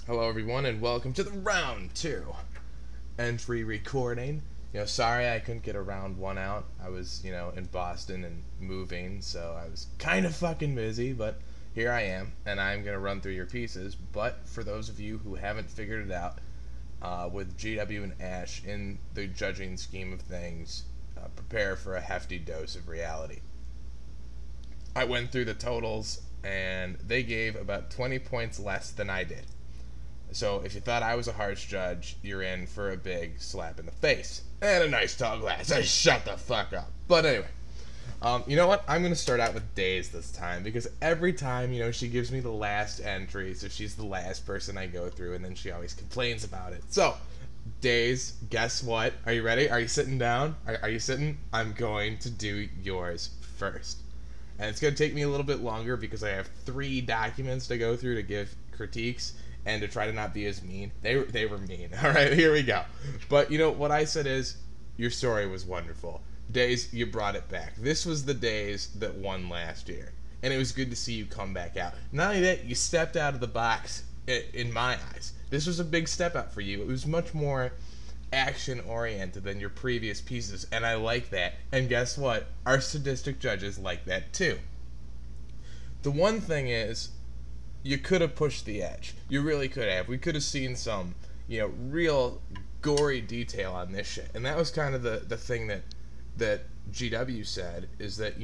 Hello, everyone, and welcome to the round two entry recording. Sorry I couldn't get a round one out. I was, in Boston and moving, so I was kind of fucking busy, but here I am, and I'm going to run through your pieces. But for those of you who haven't figured it out, with GW and Ash in the judging scheme of things, prepare for a hefty dose of reality. I went through the totals, and they gave about 20 points less than I did. So if you thought I was a harsh judge, you're in for a big slap in the face. And a nice tall glass. Shut the fuck up. But anyway, you know what? I'm going to start out with Days this time, because every time, she gives me the last entry, so she's the last person I go through, and then she always complains about it. So, Days, guess what? Are you ready? Are you sitting down? Are you sitting? I'm going to do yours first. And it's going to take me a little bit longer because I have 3 documents to go through to give critiques and to try to not be as mean. They were mean. All right, here we go. But, what I said is, your story was wonderful. Days, you brought it back. This was the Days that won last year. And it was good to see you come back out. Not only that, you stepped out of the box in my eyes. This was a big step out for you. It was much more action-oriented than your previous pieces, and I like that. And guess what? Our sadistic judges like that too. The one thing is, you could have pushed the edge. You really could have. We could have seen some, real gory detail on this shit. And that was kind of the thing that GW said, is that,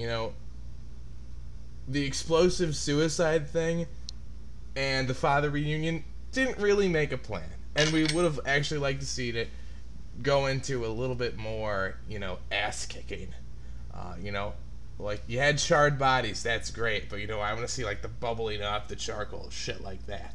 the explosive suicide thing and the father reunion didn't really make a plan. And we would have actually liked to see it go into a little bit more, ass kicking. Like, you had charred bodies, that's great, but, I want to see, like, the bubbling off the charcoal, shit like that.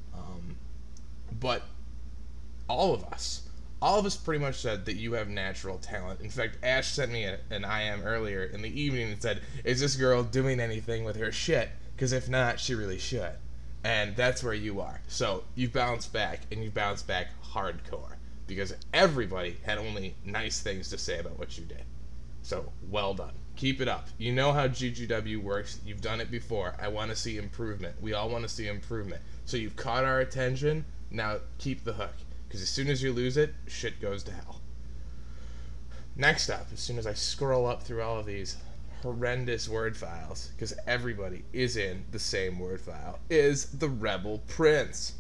But all of us pretty much said that you have natural talent. In fact, Ash sent me an IM earlier in the evening and said, is this girl doing anything with her shit? Because if not, she really should. And that's where you are. So, you've bounced back, and you've bounced back hardcore. Because everybody had only nice things to say about what you did. So, well done. Keep it up. You know how GGW works. You've done it before. I want to see improvement. We all want to see improvement. So you've caught our attention. Now keep the hook. Because as soon as you lose it, shit goes to hell. Next up, as soon as I scroll up through all of these horrendous word files, because everybody is in the same word file, is the Rebel Prince.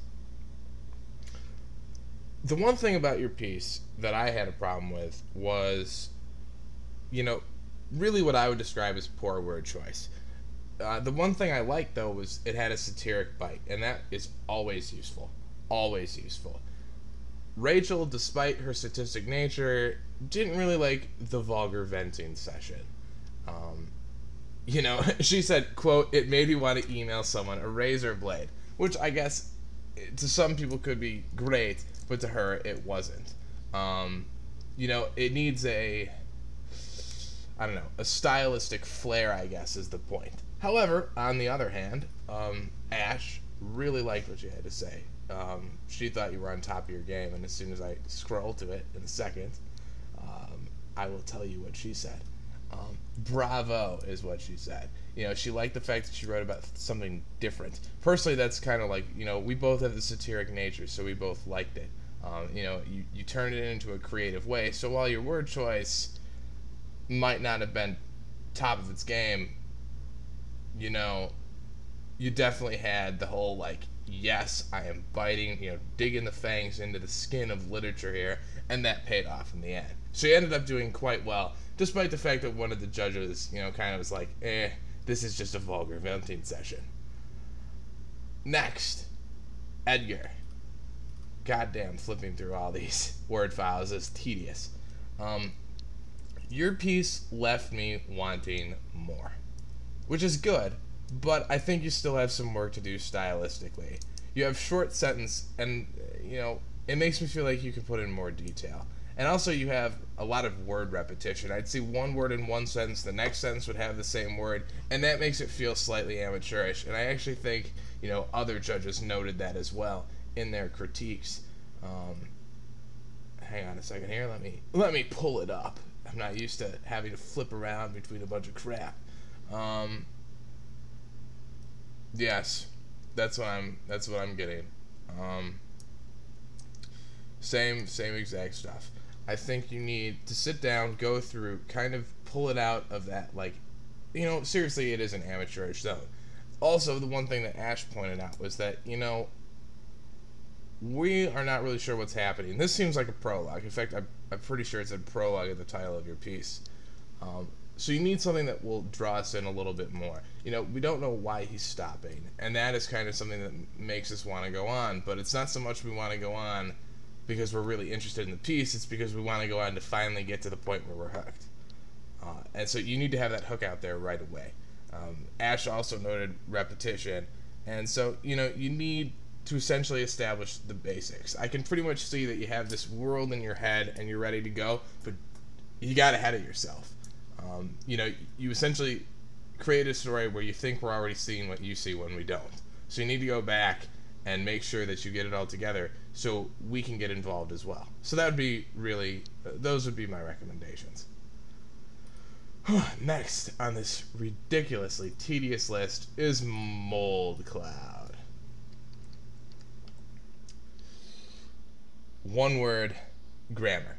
The one thing about your piece that I had a problem with was, really what I would describe as poor word choice. The one thing I liked, though, was it had a satiric bite, and that is always useful. Always useful. Rachel, despite her sadistic nature, didn't really like the vulgar venting session. She said, quote, it made me want to email someone a razor blade, which I guess to some people could be great, but to her it wasn't. It needs a stylistic flair, I guess, is the point. However, on the other hand, Ash really liked what you had to say. She thought you were on top of your game, and as soon as I scroll to it in a second, I will tell you what she said. Bravo is what she said. She liked the fact that she wrote about something different. Personally, that's kind of like, we both have the satiric nature, so we both liked it. You turned it into a creative way, so while your word choice might not have been top of its game, you definitely had the whole, like, yes, I am biting, digging the fangs into the skin of literature here, and that paid off in the end. So you ended up doing quite well, despite the fact that one of the judges, kind of was like, this is just a vulgar venting session. Next, Edgar. Goddamn, flipping through all these word files is tedious. Your piece left me wanting more, which is good, but I think you still have some work to do stylistically. You have short sentence, and, it makes me feel like you could put in more detail. And also you have a lot of word repetition. I'd see one word in one sentence, the next sentence would have the same word, and that makes it feel slightly amateurish. And I actually think, other judges noted that as well in their critiques. Hang on a second here. Let me pull it up. I'm not used to having to flip around between a bunch of crap. Yes, that's what I'm getting. Same exact stuff. I think you need to sit down, go through, kind of pull it out of that, like, seriously, it is an amateurish zone. Also, the one thing that Ash pointed out was that, we are not really sure what's happening. This seems like a prologue. In fact, I'm pretty sure it's a prologue at the title of your piece. So you need something that will draw us in a little bit more. We don't know why he's stopping, and that is kind of something that makes us want to go on, but it's not so much we want to go on because we're really interested in the piece, it's because we want to go on to finally get to the point where we're hooked. And so you need to have that hook out there right away. Ash also noted repetition, and so, you need to essentially establish the basics. I can pretty much see that you have this world in your head and you're ready to go, but you got ahead of yourself. You essentially create a story where you think we're already seeing what you see when we don't. So you need to go back and make sure that you get it all together so we can get involved as well. So that would be really, those would be my recommendations. Next on this ridiculously tedious list is Mold Cloud. One word, grammar.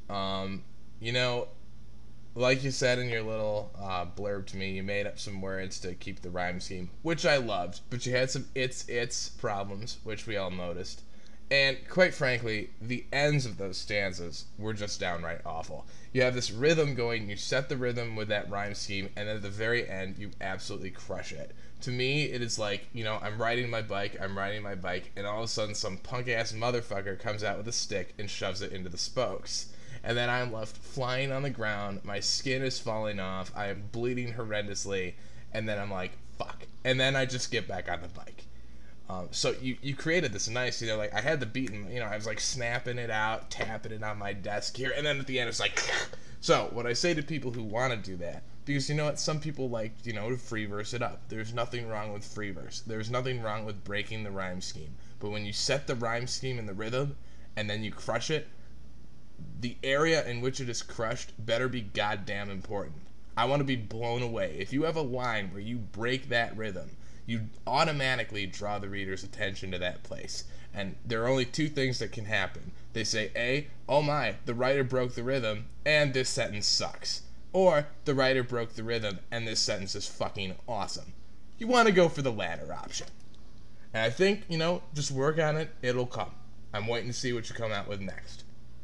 Like you said in your little blurb to me, you made up some words to keep the rhyme scheme, which I loved, but you had some it's problems, which we all noticed. And quite frankly, the ends of those stanzas were just downright awful. You have this rhythm going, you set the rhythm with that rhyme scheme, and then at the very end, you absolutely crush it. To me, it is like, I'm riding my bike, and all of a sudden some punk-ass motherfucker comes out with a stick and shoves it into the spokes. And then I'm left flying on the ground, my skin is falling off, I am bleeding horrendously, and then I'm like, fuck. And then I just get back on the bike. So you created this nice, I had the beat and, I was like snapping it out, tapping it on my desk here, and then at the end it's like, so what I say to people who want to do that, because some people like, to free verse it up. There's nothing wrong with free verse. There's nothing wrong with breaking the rhyme scheme. But when you set the rhyme scheme and the rhythm, and then you crush it, the area in which it is crushed better be goddamn important. I want to be blown away. If you have a line where you break that rhythm, you automatically draw the reader's attention to that place. And there are only two things that can happen. They say, A, oh my, the writer broke the rhythm, and this sentence sucks. Or, the writer broke the rhythm, and this sentence is fucking awesome. You want to go for the latter option. And I think, just work on it, it'll come. I'm waiting to see what you come out with next.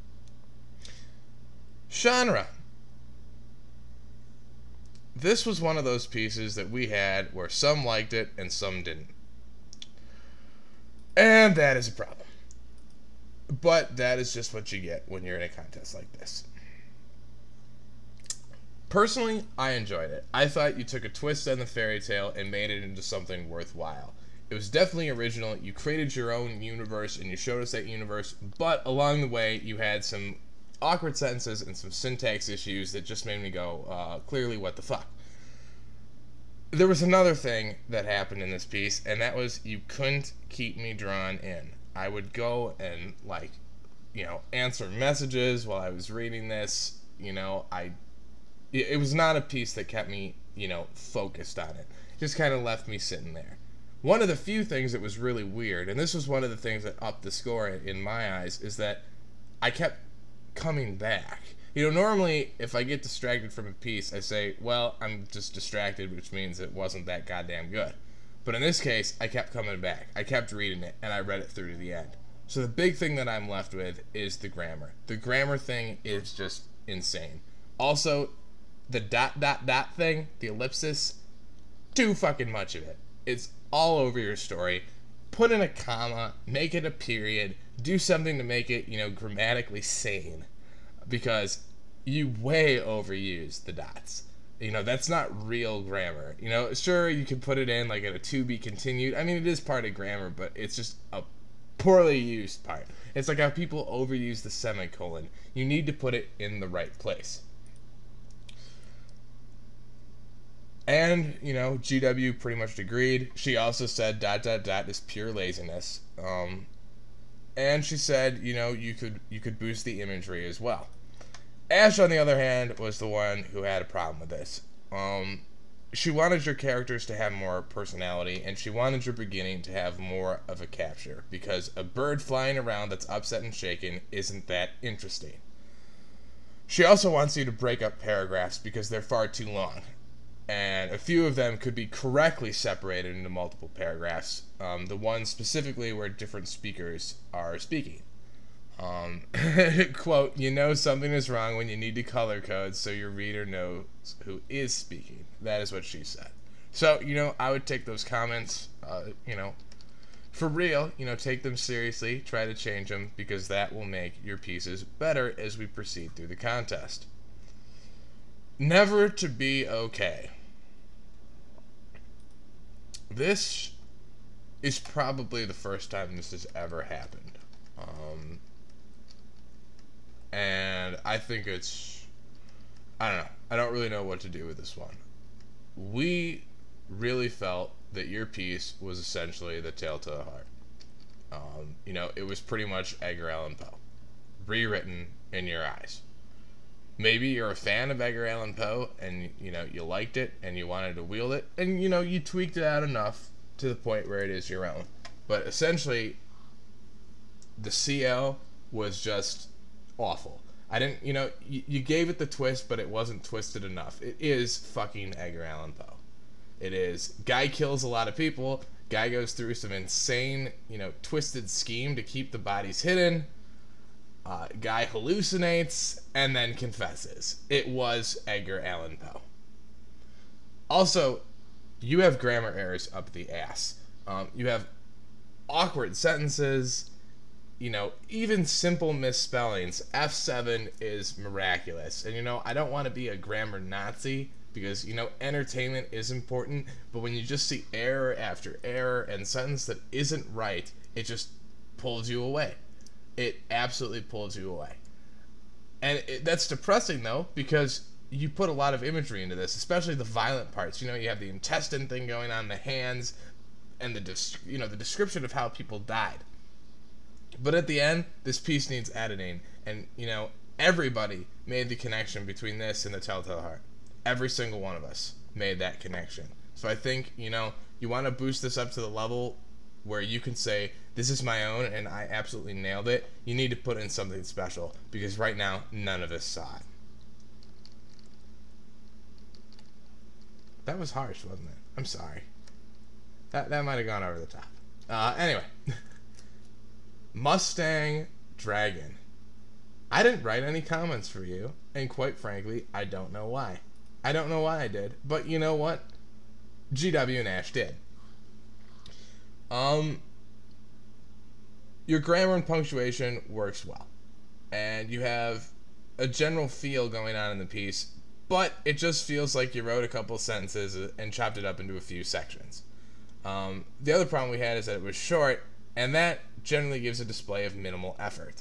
Genre. This was one of those pieces that we had where some liked it and some didn't. And that is a problem. But that is just what you get when you're in a contest like this. Personally, I enjoyed it. I thought you took a twist on the fairy tale and made it into something worthwhile. It was definitely original. You created your own universe and you showed us that universe, but along the way you had some awkward sentences and some syntax issues that just made me go, clearly what the fuck. There was another thing that happened in this piece, and that was you couldn't keep me drawn in. I would go and, answer messages while I was reading this. It was not a piece that kept me, focused on it. It just kind of left me sitting there. One of the few things that was really weird, and this was one of the things that upped the score in my eyes, is that I kept coming back. Normally if I get distracted from a piece, I say, well, I'm just distracted, which means it wasn't that goddamn good. But in this case, I kept coming back. I kept reading it, and I read it through to the end. So the big thing that I'm left with is the grammar. The grammar thing is just insane. Also, the ... thing, the ellipsis, too fucking much of it. It's all over your story. Put in a comma, make it a period, do something to make it, grammatically sane. Because you way overuse the dots. That's not real grammar. Sure, you can put it in like in a to be continued. I mean, it is part of grammar, but it's just a poorly used part. It's like how people overuse the semicolon. You need to put it in the right place. And, GW pretty much agreed. She also said ... is pure laziness. And she said, you could boost the imagery as well. Ash, on the other hand, was the one who had a problem with this. she wanted your characters to have more personality, and she wanted your beginning to have more of a capture, because a bird flying around that's upset and shaken isn't that interesting. She also wants you to break up paragraphs because they're far too long, and a few of them could be correctly separated into multiple paragraphs, the ones specifically where different speakers are speaking. Quote, you know something is wrong when you need to color code so your reader knows who is speaking. That is what she said. So, I would take those comments, for real, take them seriously, try to change them, because that will make your pieces better as we proceed through the contest. Never to be okay. This is probably the first time this has ever happened. And I think I don't know. I don't really know what to do with this one. We really felt that your piece was essentially the Tale to the Heart. It was pretty much Edgar Allan Poe, rewritten in your eyes. Maybe you're a fan of Edgar Allan Poe, and you liked it, and you wanted to wield it, and you tweaked it out enough to the point where it is your own. But essentially, the CL was just awful. I didn't, you gave it the twist, but it wasn't twisted enough. It is fucking Edgar Allan Poe. It is. Guy kills a lot of people. Guy goes through some insane, twisted scheme to keep the bodies hidden. Guy hallucinates and then confesses. It was Edgar Allan Poe. Also, you have grammar errors up the ass. You have awkward sentences. Even simple misspellings. F7 is miraculous. And, I don't want to be a grammar Nazi because, entertainment is important. But when you just see error after error and sentence that isn't right, it just pulls you away. It absolutely pulls you away. And that's depressing, though, because you put a lot of imagery into this, especially the violent parts. You have the intestine thing going on, the hands, and the description of how people died. But at the end, this piece needs editing, and everybody made the connection between this and the Telltale Heart. Every single one of us made that connection. So I think you want to boost this up to the level where you can say, this is my own and I absolutely nailed it. You need to put in something special, because right now none of us saw it. That was harsh, wasn't it? I'm sorry. That might have gone over the top. Anyway. Mustang Dragon. I didn't write any comments for you, and quite frankly, I don't know why. I don't know why I did, but you know what? GW Nash did. Your grammar and punctuation works well, and you have a general feel going on in the piece, but it just feels like you wrote a couple sentences and chopped it up into a few sections. The other problem we had is that it was short, and that generally gives a display of minimal effort.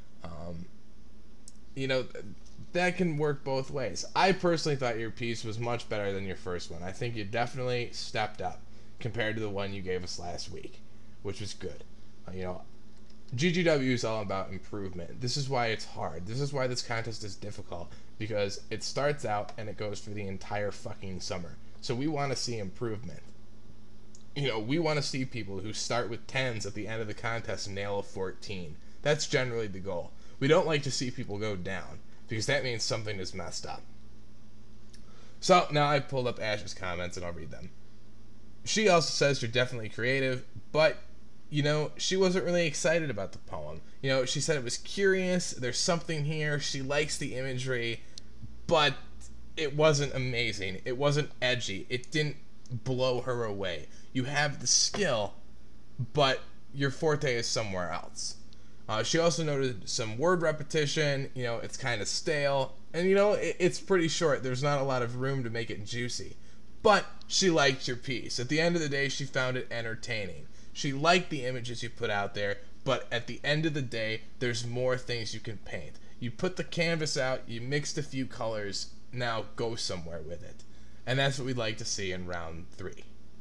That can work both ways. I personally thought your piece was much better than your first one. I think you definitely stepped up compared to the one you gave us last week, which was good. GGW is all about improvement. This is why it's hard. This is why this contest is difficult, because it starts out and it goes for the entire fucking summer. So we want to see improvement. We want to see people who start with 10s at the end of the contest nail a 14. That's generally the goal. We don't like to see people go down, because that means something is messed up. So now I've pulled up Ash's comments and I'll read them. She also says you're definitely creative, but she wasn't really excited about the poem. She said it was curious, there's something here, she likes the imagery, but it wasn't amazing. It wasn't edgy. It didn't blow her away. You have the skill, but your forte is somewhere else. She also noted some word repetition. It's kind of stale, and it's pretty short. There's not a lot of room to make it juicy, but she liked your piece. At the end of the day, she found it entertaining. She liked the images you put out there, but at the end of the day, there's more things you can paint. You put the canvas out, you mixed a few colors, now go somewhere with it. And that's what we'd like to see in round 3.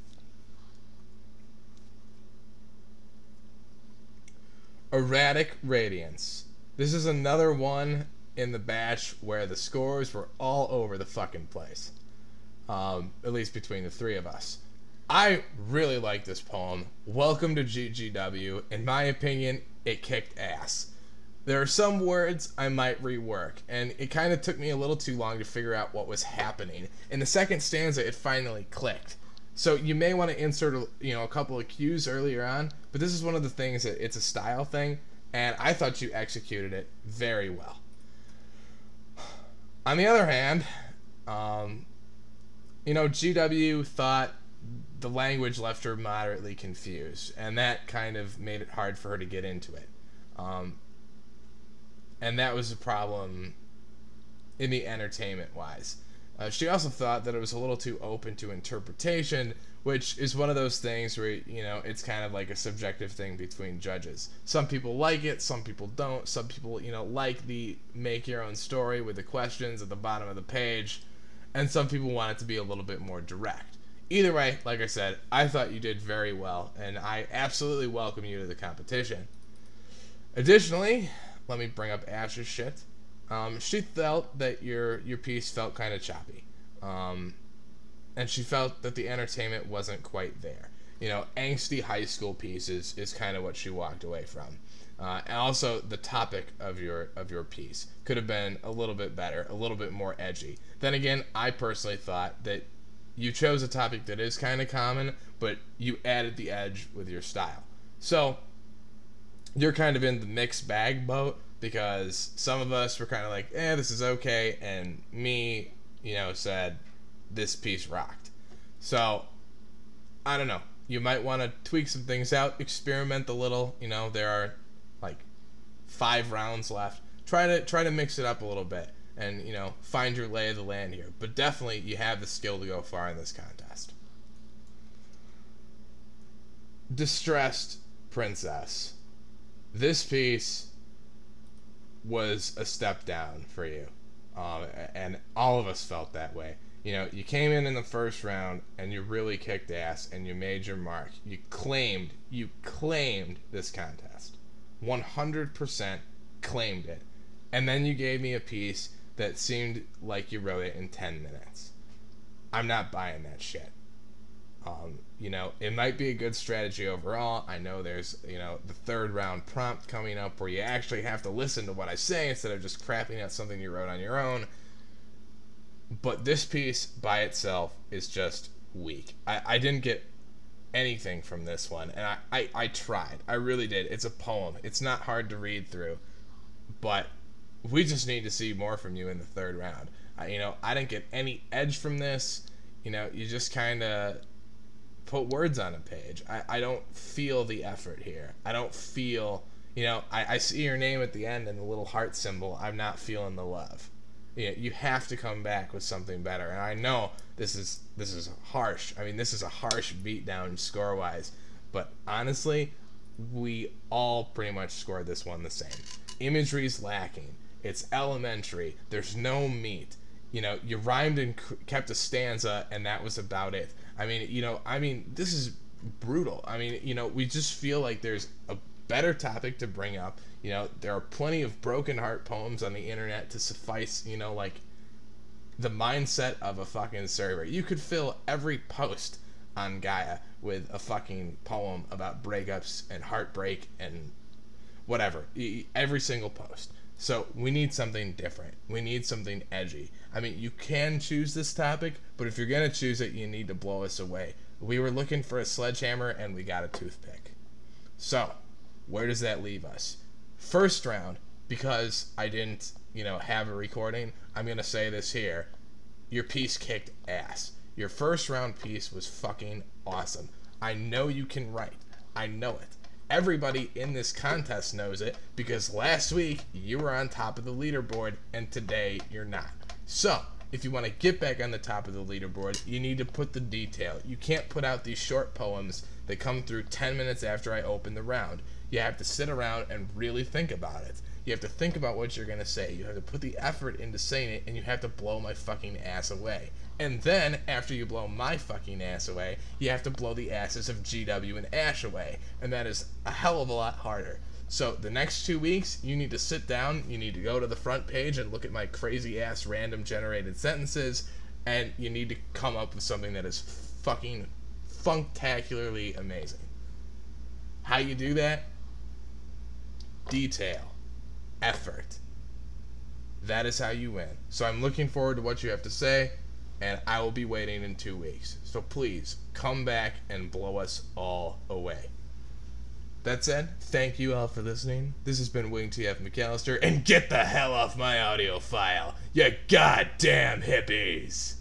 Erratic Radiance. This is another one in the batch where the scores were all over the fucking place. at least between the three of us. I really like this poem. Welcome to GGW. In my opinion, it kicked ass. There are some words I might rework, and it kind of took me a little too long to figure out what was happening. In the second stanza, it finally clicked. So you may want to insert, a couple of cues earlier on, but this is one of the things that it's a style thing, and I thought you executed it very well. On the other hand, GW thought the language left her moderately confused, and that kind of made it hard for her to get into it. And that was a problem in the entertainment-wise. She also thought that it was a little too open to interpretation, which is one of those things where, it's kind of like a subjective thing between judges. Some people like it, some people don't. Some people, like the make your own story with the questions at the bottom of the page, and some people want it to be a little bit more direct. Either way, like I said, I thought you did very well, and I absolutely welcome you to the competition. Additionally, let me bring up Ash's shit. She felt that your piece felt kind of choppy. And she felt that the entertainment wasn't quite there. Angsty high school pieces is kind of what she walked away from. And also, the topic of your piece could have been a little bit better, a little bit more edgy. Then again, I personally thought that you chose a topic that is kind of common, but you added the edge with your style. So, you're kind of in the mixed bag boat, because some of us were kind of like, this is okay, and me, said this piece rocked. So, I don't know. You might want to tweak some things out, experiment a little. There are like 5 rounds left. Try to mix it up a little bit, and find your lay of the land here. But definitely, you have the skill to go far in this contest. Distressed Princess. This piece was a step down for you, and all of us felt that way. You came in the first round and you really kicked ass and you made your mark. You claimed this contest, 100% claimed it, and then you gave me a piece that seemed like you wrote it in 10 minutes. I'm not buying that shit. It might be a good strategy overall. I know there's, the third round prompt coming up where you actually have to listen to what I say instead of just crapping out something you wrote on your own. But this piece by itself is just weak. I didn't get anything from this one, and I tried. I really did. It's a poem. It's not hard to read through, but we just need to see more from you in the third round. I didn't get any edge from this. You just kind of put words on a page. I don't feel the effort here. I don't feel, I see your name at the end and the little heart symbol. I'm not feeling the love. You have to come back with something better. And I know this is harsh. I mean, this is a harsh beatdown score-wise. But honestly, we all pretty much scored this one the same. Imagery's lacking. It's elementary. There's no meat. You rhymed and kept a stanza, and that was about it. I mean, this is brutal. We just feel like there's a better topic to bring up. There are plenty of broken heart poems on the internet to suffice, like the mindset of a fucking server. You could fill every post on Gaia with a fucking poem about breakups and heartbreak and whatever. Every single post. So we need something different. We need something edgy. You can choose this topic, but if you're going to choose it, you need to blow us away. We were looking for a sledgehammer, and we got a toothpick. So, where does that leave us? First round, because I didn't, have a recording, I'm going to say this here. Your piece kicked ass. Your first round piece was fucking awesome. I know you can write. I know it. Everybody in this contest knows it, because last week you were on top of the leaderboard and today you're not. So, if you want to get back on the top of the leaderboard, you need to put the detail. You can't put out these short poems that come through 10 minutes after I open the round. You have to sit around and really think about it. You have to think about what you're going to say. You have to put the effort into saying it, and you have to blow my fucking ass away. And then, after you blow my fucking ass away, you have to blow the asses of GW and Ash away. And that is a hell of a lot harder. So, the next 2 weeks, you need to sit down, you need to go to the front page and look at my crazy-ass random generated sentences, and you need to come up with something that is fucking functacularly amazing. How you do that? Detail. Effort. That is how you win. So I'm looking forward to what you have to say, and I will be waiting in 2 weeks. So please, come back and blow us all away. That said, thank you all for listening. This has been Wing TF McAllister, and get the hell off my audio file, you goddamn hippies!